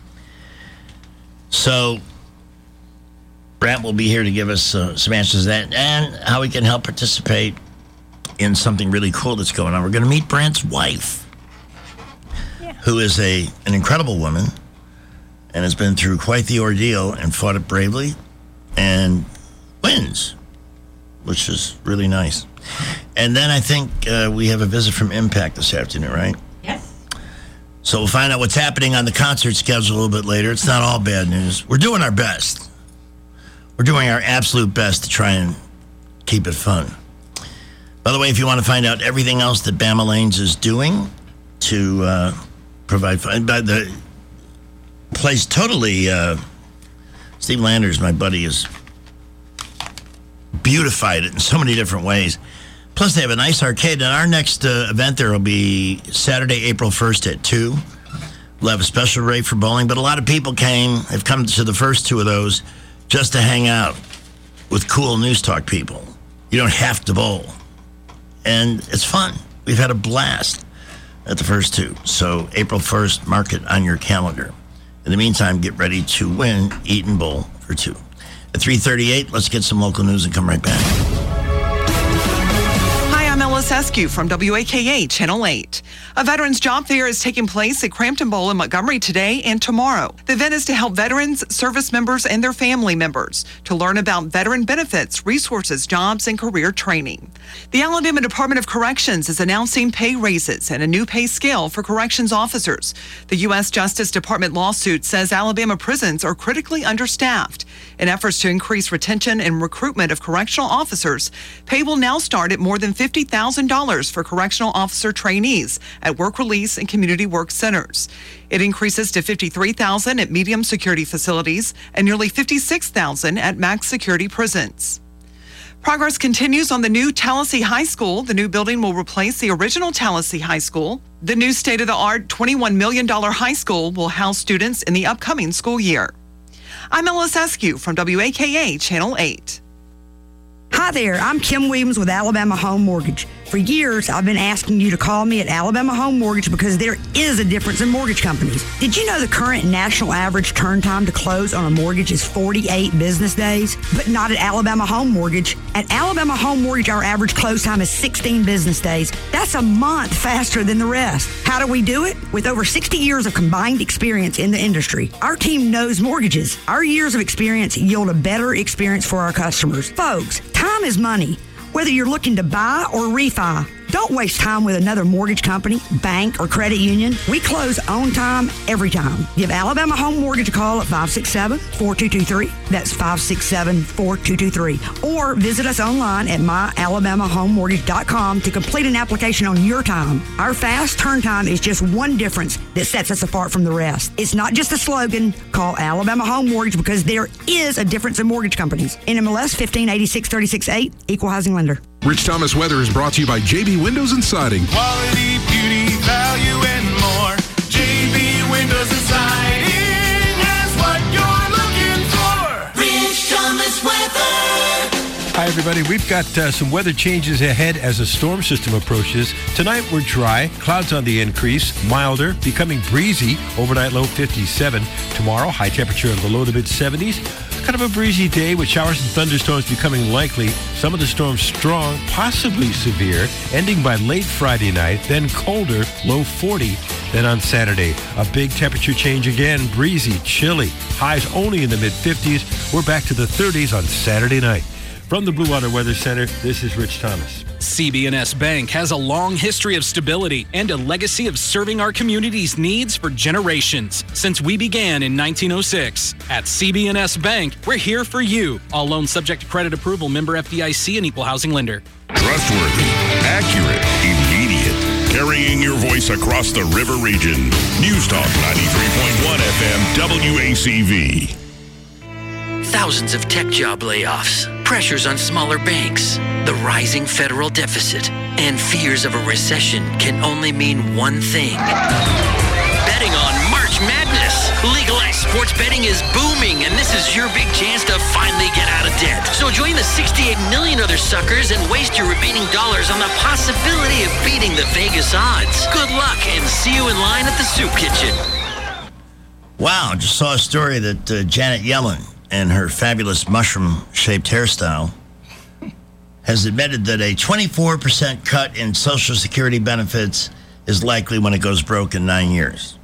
So, Brant will be here to give us uh, some answers to that and how we can help participate in something really cool that's going on. We're going to meet Brant's wife, who is a an incredible woman and has been through quite the ordeal and fought it bravely and wins, which is really nice. And then I think uh, we have a visit from Impact this afternoon, right? Yes. So we'll find out what's happening on the concert schedule a little bit later. It's not all bad news. We're doing our best. We're doing our absolute best to try and keep it fun. By the way, if you want to find out everything else that Bama Lanes is doing to uh, provide fun, by the place totally, uh, Steve Landers, my buddy, has beautified it in so many different ways. Plus, they have a nice arcade. And our next uh, event there will be Saturday, April first at two. We'll have a special rate for bowling. But a lot of people came, have come to the first two of those just to hang out with cool News Talk people. You don't have to bowl. And it's fun. We've had a blast at the first two. So April first, mark it on your calendar. In the meantime, get ready to win Eaton Bowl for two. At three thirty-eight, let's get some local news and come right back. Hi, I'm Ella Sescu from W A K A Channel eight. A Veterans Job Fair is taking place at Crampton Bowl in Montgomery today and tomorrow. The event is to help veterans, service members, and their family members to learn about veteran benefits, resources, jobs, and career training. The Alabama Department of Corrections is announcing pay raises and a new pay scale for corrections officers. The U S Justice Department lawsuit says Alabama prisons are critically understaffed. In efforts to increase retention and recruitment of correctional officers, pay will now start at more than fifty thousand dollars for correctional officer trainees at work release and community work centers. It increases to fifty-three thousand dollars at medium security facilities and nearly fifty-six thousand dollars at max security prisons. Progress continues on the new Tallahassee High School. The new building will replace the original Tallahassee High School. The new state-of-the-art twenty-one million dollars high school will house students in the upcoming school year. I'm Ella Sescu from W A K A Channel eight. Hi there, I'm Kim Williams with Alabama Home Mortgage. For years, I've been asking you to call me at Alabama Home Mortgage because there is a difference in mortgage companies. Did you know the current national average turn time to close on a mortgage is forty-eight business days? But not at Alabama Home Mortgage. At Alabama Home Mortgage, our average close time is sixteen business days. That's a month faster than the rest. How do we do it? With over sixty years of combined experience in the industry. Our team knows mortgages. Our years of experience yield a better experience for our customers. Folks, time is money. Whether you're looking to buy or refi, Don't waste time with another mortgage company, bank, or credit union. We close on time every time. Give Alabama Home Mortgage a call at five six seven, four two two three. That's five six seven, four two two three. Or visit us online at my alabama home mortgage dot com to complete an application on your time. Our fast turn time is just one difference that sets us apart from the rest. It's not just a slogan. Call Alabama Home Mortgage because there is a difference in mortgage companies. N M L S fifteen eighty-six thirty-six eight, Equal Housing Lender. Rich Thomas Weather is brought to you by J B Windows and Siding. Quality, beauty, value, and more. J B Windows and Siding has what you're looking for. Rich Thomas Weather. Hi, everybody. We've got uh, some weather changes ahead as a storm system approaches. Tonight, we're dry. Clouds on the increase. Milder. Becoming breezy. Overnight low fifty-seven. Tomorrow, high temperature in the low to mid seventies. Kind of a breezy day with showers and thunderstorms becoming likely. Some of the storms strong, possibly severe, ending by late Friday night, then colder, low forty. Then on Saturday, a big temperature change again, breezy, chilly. Highs only in the mid fifties. We're back to the thirties on Saturday night. From the Blue Water Weather Center, this is Rich Thomas. C B N S Bank has a long history of stability and a legacy of serving our community's needs for generations. Since we began in nineteen oh six. At C B N S Bank, we're here for you. All loans subject to credit approval, member F D I C and Equal Housing Lender. Trustworthy, accurate, immediate. Carrying your voice across the river region. News Talk ninety-three point one F M W A C V. Thousands of tech job layoffs, pressures on smaller banks, the rising federal deficit, and fears of a recession can only mean one thing. Betting on March Madness. Legalized sports betting is booming, and this is your big chance to finally get out of debt. So join the sixty-eight million other suckers and waste your remaining dollars on the possibility of beating the Vegas odds. Good luck, and see you in line at the soup kitchen. Wow, just saw a story that uh, Janet Yellen and her fabulous mushroom-shaped hairstyle has admitted that a twenty-four percent cut in Social Security benefits is likely when it goes broke in nine years.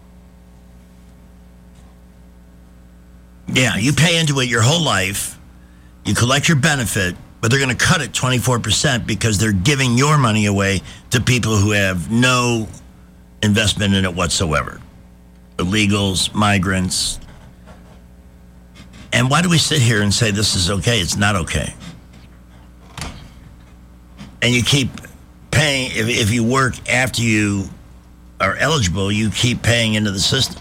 Yeah, you pay into it your whole life, you collect your benefit, but they're going to cut it twenty-four percent because they're giving your money away to people who have no investment in it whatsoever. Illegals, migrants. And why do we sit here and say this is okay? It's not okay. And you keep paying, if, if you work after you are eligible, you keep paying into the system.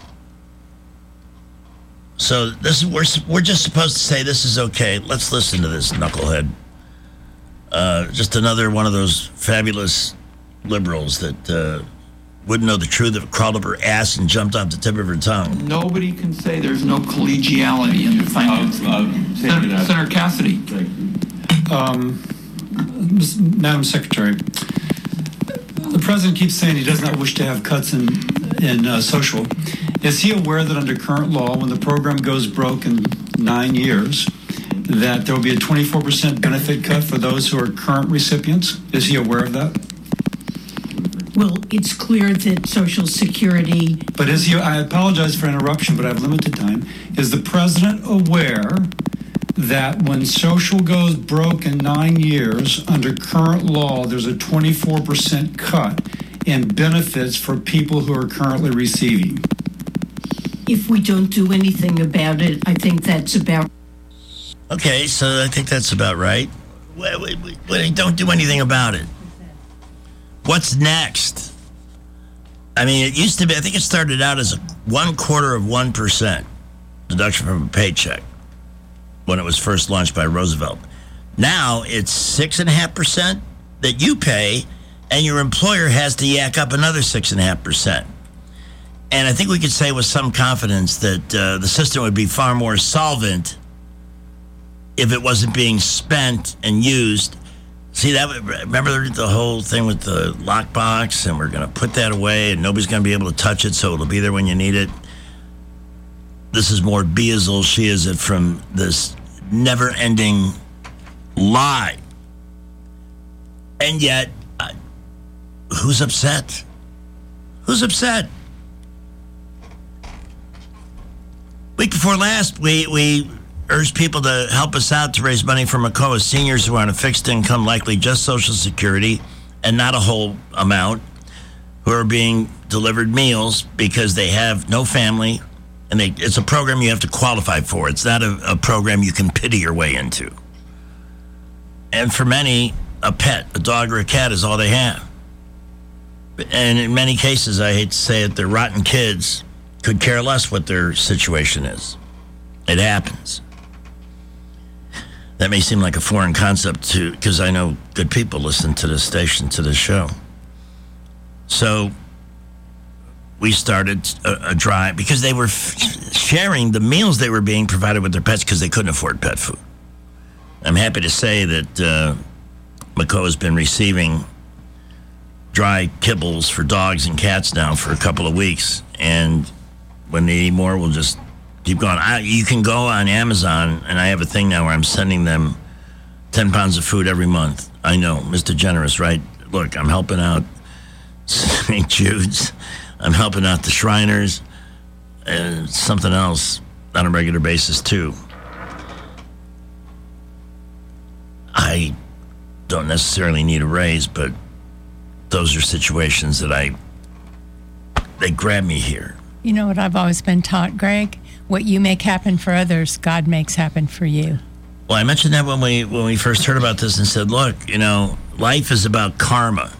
So this is we're, we're just supposed to say this is okay. Let's listen to this knucklehead. Uh, just another one of those fabulous liberals that uh, wouldn't know the truth, that crawled up her ass and jumped off the tip of her tongue. Nobody can say there's no collegiality in the financing. Uh, uh, Senator, Senator Cassidy. Um, Madam Secretary, the president keeps saying he does not wish to have cuts in, in uh, social. Is he aware that under current law, when the program goes broke in nine years, that there will be a twenty-four percent benefit cut for those who are current recipients? Is he aware of that? Well, it's clear that Social Security... But is he, I apologize for interruption, but I have limited time. Is the president aware that when social goes broke in nine years, under current law, there's a twenty-four percent cut in benefits for people who are currently receiving? If we don't do anything about it, I think that's about... Okay, so I think that's about right. Well, we, we, we don't do anything about it. What's next? I mean, it used to be, I think it started out as a one quarter of one percent deduction from a paycheck when it was first launched by Roosevelt. Now it's six and a half percent that you pay, and your employer has to yak up another six and a half percent. And I think we could say with some confidence that uh, the system would be far more solvent if it wasn't being spent and used. See, that? Remember the whole thing with the lockbox, and we're going to put that away, and nobody's going to be able to touch it, so it'll be there when you need it. This is more be as old she is it from this never-ending lie. And yet, uh, who's upset? Who's upset? Week before last, we we urged people to help us out to raise money for Macoa seniors who are on a fixed income, likely just Social Security, and not a whole amount, who are being delivered meals because they have no family, and they, it's a program you have to qualify for. It's not a, a program you can pity your way into. And for many, a pet, a dog or a cat is all they have. And in many cases, I hate to say it, they're rotten kids, could care less what their situation is. It happens. That may seem like a foreign concept to, because I know good people listen to this station, to this show. So we started a, a drive because they were f- sharing the meals they were being provided with their pets because they couldn't afford pet food. I'm happy to say that uh, Maco has been receiving dry kibbles for dogs and cats now for a couple of weeks. And when they need more, we'll just keep going. I, you can go on Amazon, and I have a thing now where I'm sending them ten pounds of food every month. I know, Mister Generous, right? Look, I'm helping out Saint Jude's. I'm helping out the Shriners and something else on a regular basis, too. I don't necessarily need a raise, but those are situations that I, they grab me here. You know what I've always been taught, Greg? What you make happen for others, God makes happen for you. Well, I mentioned that when we when we first heard about this and said, look, you know, life is about karma.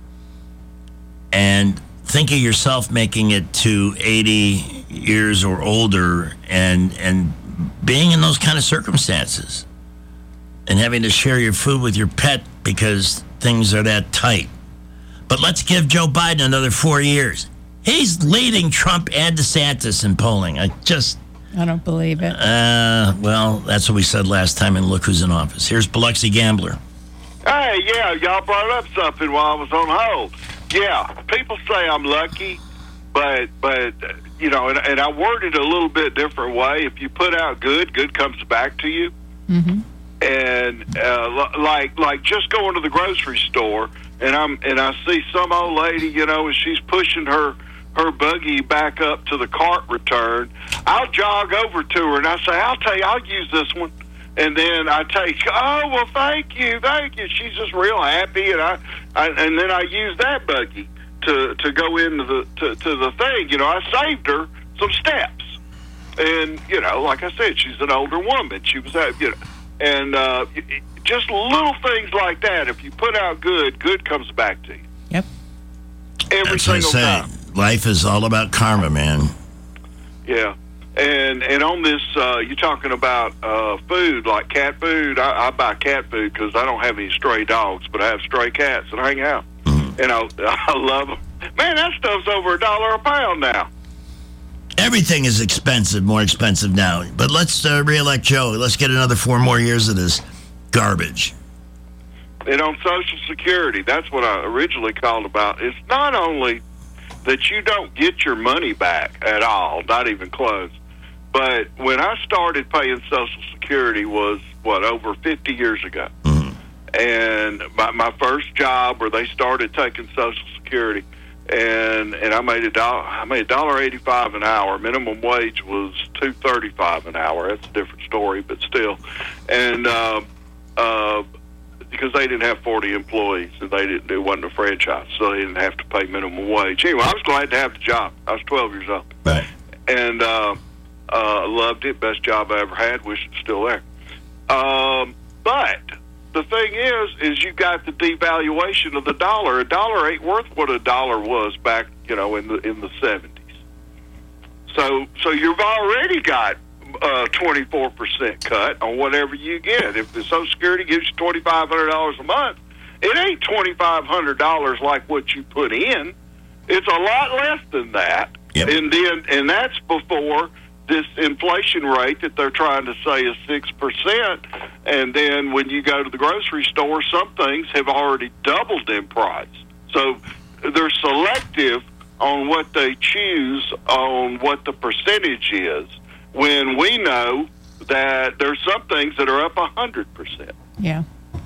And think of yourself making it to eighty years or older and and being in those kind of circumstances and having to share your food with your pet because things are that tight. But let's give Joe Biden another four years. He's leading Trump and DeSantis in polling. I just... I don't believe it. Uh, well, that's what we said last time, and look who's in office. Here's Biloxi Gambler. Hey, yeah, y'all brought up something while I was on hold. Yeah, people say I'm lucky, but, but you know, and, and I word it a little bit different way. If you put out good, good comes back to you. Mm-hmm. And uh, like like just going to the grocery store, and I'm and I see some old lady, you know, and she's pushing her her buggy back up to the cart return. I'll jog over to her and I say, "I'll tell you, I'll use this one." And then I take, "Oh well, thank you, thank you." She's just real happy, and I, I and then I use that buggy to to go into the to, to the thing. You know, I saved her some steps, and you know, like I said, she's an older woman. She was that, you know. And uh, just little things like that. If you put out good, good comes back to you. Yep. Every That's what I single say. time. Life is all about karma, man. Yeah. And and on this, uh, you're talking about uh, food, like cat food. I, I buy cat food because I don't have any stray dogs, but I have stray cats that hang out. Mm-hmm. And I, I love them. Man, that stuff's over a dollar a pound now. Everything is expensive, more expensive now. But let's uh, reelect Joe. Let's get another four more years of this garbage. And on Social Security, that's what I originally called about. It's not only that you don't get your money back at all, not even close, but when I started paying Social Security was, what, over fifty years ago. Mm-hmm. And my, my first job where they started taking Social Security, and and I made a dollar. I made a dollar eighty-five an hour. Minimum wage was two thirty-five an hour. That's a different story, but still. And uh, uh, because they didn't have forty employees, and they didn't, it wasn't a franchise, so they didn't have to pay minimum wage. Anyway, I was glad to have the job. I was twelve years old, right? And uh, uh, loved it. Best job I ever had. Wish it's still there. Um, but the thing is, is you got the devaluation of the dollar. A dollar ain't worth what a dollar was back, you know, in the in the seventies. So, so you've already got a twenty-four percent cut on whatever you get. If the Social Security gives you twenty-five hundred dollars a month, it ain't twenty-five hundred dollars like what you put in. It's a lot less than that. Yep. And then, and that's before this inflation rate that they're trying to say is six percent. And then when you go to the grocery store, some things have already doubled in price. So they're selective on what they choose on what the percentage is, when we know that there's some things that are up one hundred percent. Yeah.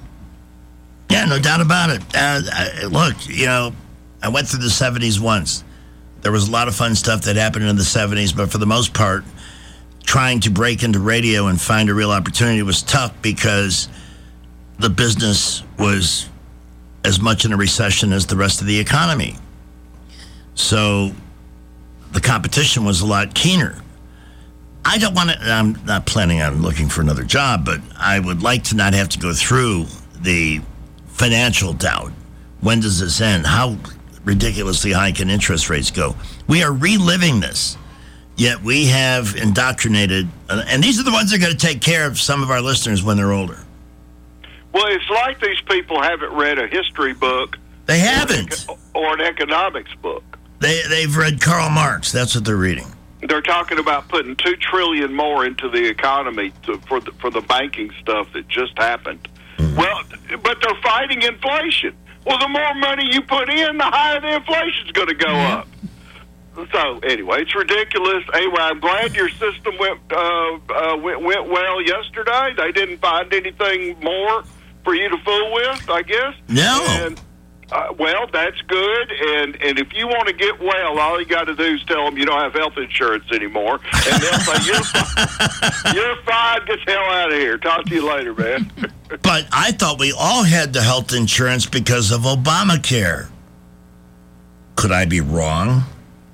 Yeah, no doubt about it. Uh, I, look, you know, I went through the seventies once. There was a lot of fun stuff that happened in the seventies, but for the most part, trying to break into radio and find a real opportunity was tough because the business was as much in a recession as the rest of the economy. So the competition was a lot keener. I don't want to, I'm not planning on looking for another job, but I would like to not have to go through the financial doubt. When does this end? How ridiculously high can interest rates go? We are reliving this, yet we have indoctrinated, and these are the ones that are going to take care of some of our listeners when they're older. Well, it's like these people haven't read a history book. They haven't. Or an economics book. They, they've read Karl Marx. That's what they're reading. They're talking about putting two trillion dollars more into the economy to, for, the, for the banking stuff that just happened. Mm-hmm. Well, but they're fighting inflation. Well, the more money you put in, the higher the inflation's going to go mm-hmm. up. So, anyway, it's ridiculous. Anyway, I'm glad your system went, uh, uh, went, went well yesterday. They didn't find anything more for you to fool with, I guess. No. And, uh, well, that's good. And and if you want to get well, all you got to do is tell them you don't have health insurance anymore. And they'll say, you're fine. You're fine. Get the hell out of here. Talk to you later, man. But I thought we all had the health insurance because of Obamacare. Could I be wrong?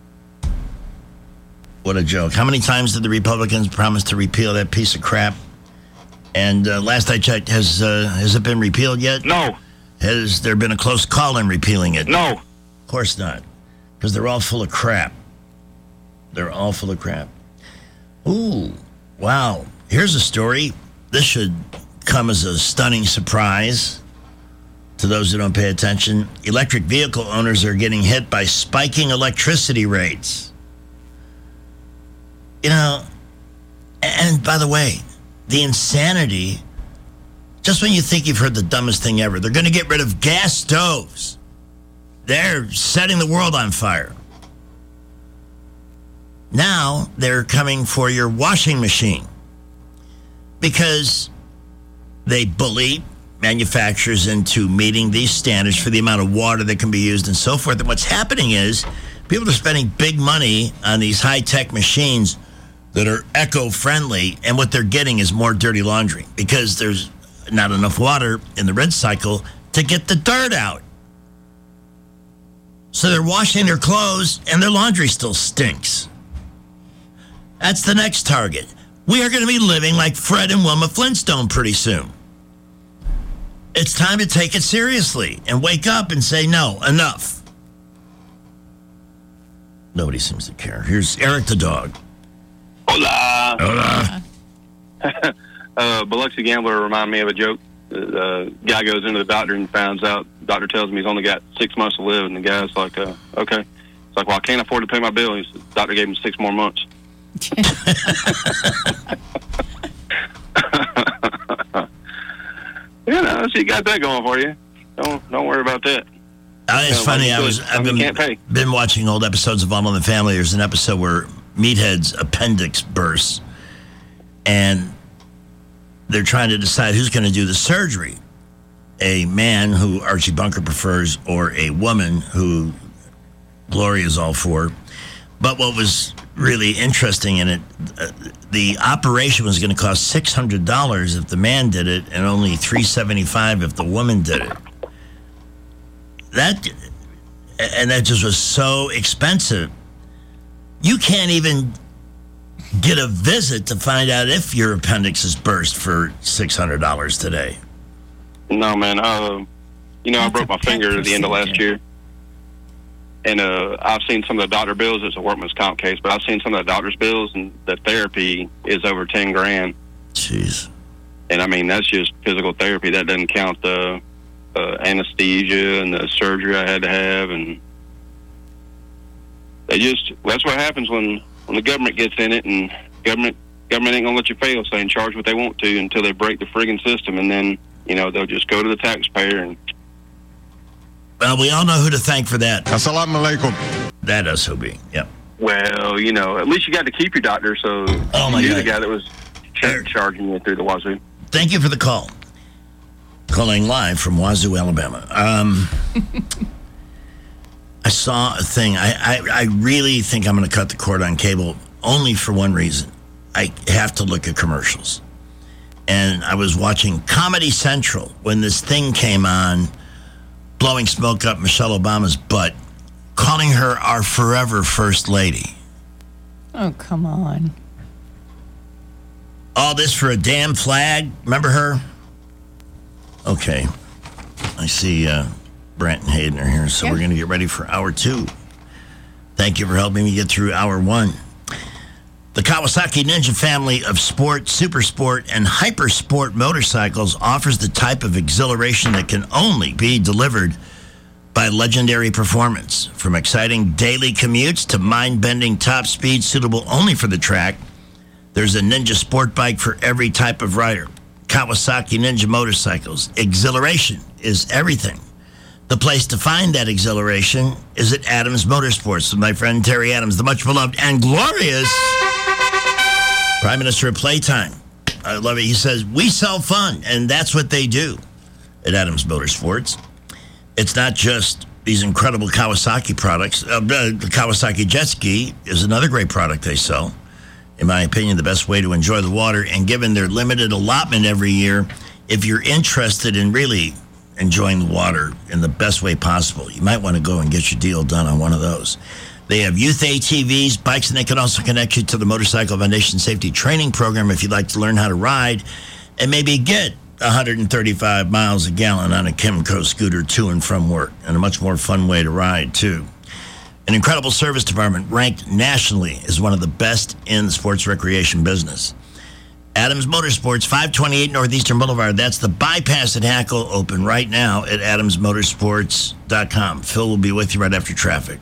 What a joke. How many times did the Republicans promise to repeal that piece of crap? And uh, last I checked, has uh, has it been repealed yet? No. Has there been a close call in repealing it? No. Of course not. Because they're all full of crap. They're all full of crap. Ooh, wow. Here's a story. This should come as a stunning surprise to those who don't pay attention. Electric vehicle owners are getting hit by spiking electricity rates. You know, and by the way, the insanity, just when you think you've heard the dumbest thing ever, they're going to get rid of gas stoves. They're setting the world on fire. Now they're coming for your washing machine because they bully manufacturers into meeting these standards for the amount of water that can be used and so forth. And what's happening is people are spending big money on these high-tech machines that are eco-friendly, and what they're getting is more dirty laundry because there's not enough water in the rinse cycle to get the dirt out. So they're washing their clothes, and their laundry still stinks. That's the next target. We are going to be living like Fred and Wilma Flintstone pretty soon. It's time to take it seriously and wake up and say, no, enough. Nobody seems to care. Here's Eric the dog. Hola. Hola. uh, Biloxi Gambler reminded me of a joke. The uh, guy goes into the doctor and finds out, the doctor tells him he's only got six months to live, and the guy's like, uh, okay. It's like, well, I can't afford to pay my bill. He said, the doctor gave him six more months. You know, so you got that going for you. Don't don't worry about that. Uh, it's you know, funny. like I was good. I've I mean, been, can't pay. been watching old episodes of All in the Family. There's an episode where Meathead's appendix bursts, and they're trying to decide who's going to do the surgery. A man who Archie Bunker prefers, or a woman who Gloria is all for. But what was really interesting in it, uh, the operation was going to cost six hundred dollars if the man did it, and only three hundred seventy-five dollars if the woman did it. That, and that just was so expensive. You can't even get a visit to find out if your appendix is burst for six hundred dollars today. No, man. Uh, you know, That's I broke my finger at the end of last year. And uh, I've seen some of the doctor bills. It's a workman's comp case, but I've seen some of the doctor's bills, and the therapy is over ten grand. Jeez. And I mean, that's just physical therapy. That doesn't count the uh, anesthesia and the surgery I had to have, and they just that's what happens when when the government gets in it, and government government ain't gonna let you fail, so they can charge what they want to until they break the friggin' system, and then you know they'll just go to the taxpayer and. Well, we all know who to thank for that. Assalamu alaikum. That S O B, yep. Well, you know, at least you got to keep your doctor, so oh my you're God. the guy that was ch- charging you through the wazoo. Thank you for the call. Calling live from Wazoo, Alabama. Um, I saw a thing. I, I, I really think I'm going to cut the cord on cable only for one reason. I have to look at commercials. And I was watching Comedy Central when this thing came on blowing smoke up Michelle Obama's butt, calling her our forever first lady. Oh, come on. All this for a damn flag? Remember her? Okay. I see uh, Brent and Hayden are here, so Yeah. we're going to get ready for hour two. Thank you for helping me get through hour one. The Kawasaki Ninja family of sport, super sport, and hyper sport motorcycles offers the type of exhilaration that can only be delivered by legendary performance. From exciting daily commutes to mind-bending top speed suitable only for the track, there's a Ninja sport bike for every type of rider. Kawasaki Ninja motorcycles. Exhilaration is everything. The place to find that exhilaration is at Adams Motorsports with my friend Terry Adams, the much beloved and glorious Prime Minister of Playtime. I love it. He says, we sell fun, and that's what they do at Adams Motorsports. It's not just these incredible Kawasaki products. Uh, the Kawasaki Jet Ski is another great product they sell. In my opinion, the best way to enjoy the water, and given their limited allotment every year, if you're interested in really enjoying the water in the best way possible, you might want to go and get your deal done on one of those. They have youth A T Vs, bikes, and they can also connect you to the Motorcycle Foundation Safety Training Program if you'd like to learn how to ride and maybe get one hundred thirty-five miles a gallon on a Kymco scooter to and from work, and a much more fun way to ride, too. An incredible service department ranked nationally as one of the best in the sports recreation business. Adams Motorsports, five twenty-eight Northeastern Boulevard. That's the bypass at Hackle, open right now at adams motorsports dot com. Phil will be with you right after traffic.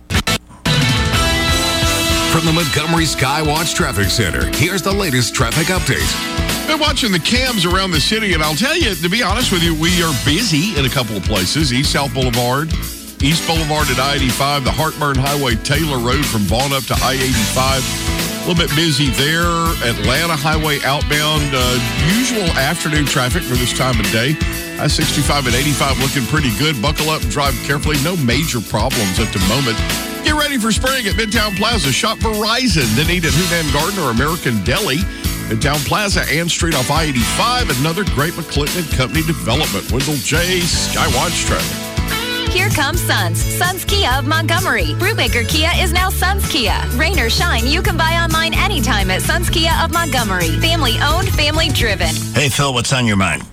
From the Montgomery Skywatch Traffic Center, here's the latest traffic update. Been watching the cams around the city, and I'll tell you, to be honest with you, we are busy in a couple of places. East-South Boulevard, East Boulevard at I eighty-five, the Heartburn Highway, Taylor Road from Vaughn up to I eighty-five. A little bit busy there. Atlanta Highway outbound, uh, usual afternoon traffic for this time of day. I sixty-five and eighty-five looking pretty good. Buckle up and drive carefully. No major problems at the moment. Get ready for spring at Midtown Plaza. Shop Verizon. Then eat at Hunan Garden or American Deli. Midtown Plaza, Ann Street off I eighty-five. Another great McClinton and Company development. Wendell J. Skywatch traffic. Here comes Suns. Suns Kia of Montgomery. Brubaker Kia is now Suns Kia. Rain or shine, you can buy online anytime at Suns Kia of Montgomery. Family owned, family driven. Hey, Phil, what's on your mind?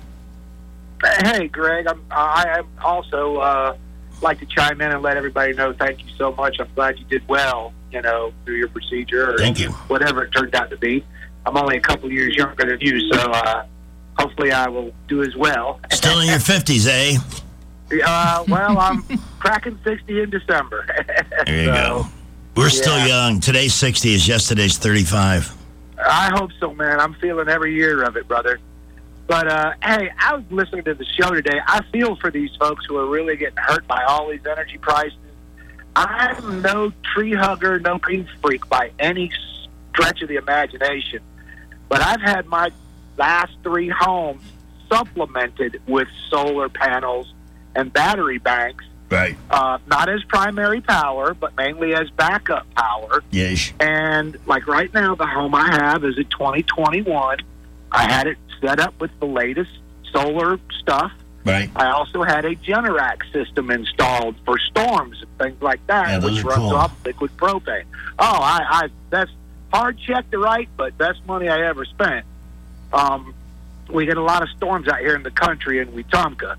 Hey, Greg. I'm, I am also uh, like to chime in and let everybody know thank you so much. I'm glad you did well, you know, through your procedure or thank you. Whatever it turned out to be. I'm only a couple of years younger than you, so uh, hopefully I will do as well. Still in your fifties, eh? Uh, well, I'm cracking sixty in December. There you so, go. We're yeah. still young. Today's sixty is yesterday's thirty-five. I hope so, man. I'm feeling every year of it, brother. But, uh, hey, I was listening to the show today. I feel for these folks who are really getting hurt by all these energy prices. I'm no tree hugger, no green freak by any stretch of the imagination. But I've had my last three homes supplemented with solar panels and battery banks. Right. Uh, not as primary power, but mainly as backup power. Yes. And like right now, the home I have is a twenty twenty-one. I had it set up with the latest solar stuff. Right. I also had a Generac system installed for storms and things like that, Yeah, those which are runs cool. off liquid propane. Oh, I, I that's hard check to write, but best money I ever spent. Um, we get a lot of storms out here in the country in Wetumpka.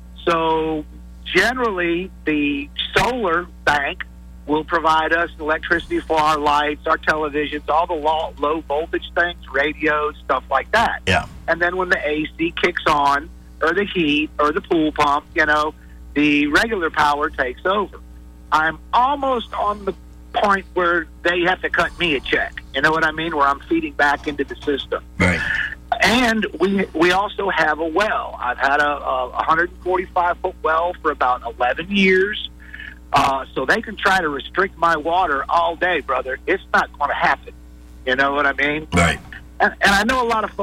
So generally, the solar bank will provide us electricity for our lights, our televisions, all the low, low voltage things, radios, stuff like that. Yeah. And then when the A C kicks on, or the heat, or the pool pump, you know, the regular power takes over. I'm almost on the point where they have to cut me a check. You know what I mean? Where I'm feeding back into the system. Right. And we we also have a well. I've had a, a one hundred forty-five foot well for about eleven years. Uh, so they can try to restrict my water all day, brother. It's not going to happen. You know what I mean? Right. And, and I know a lot of folks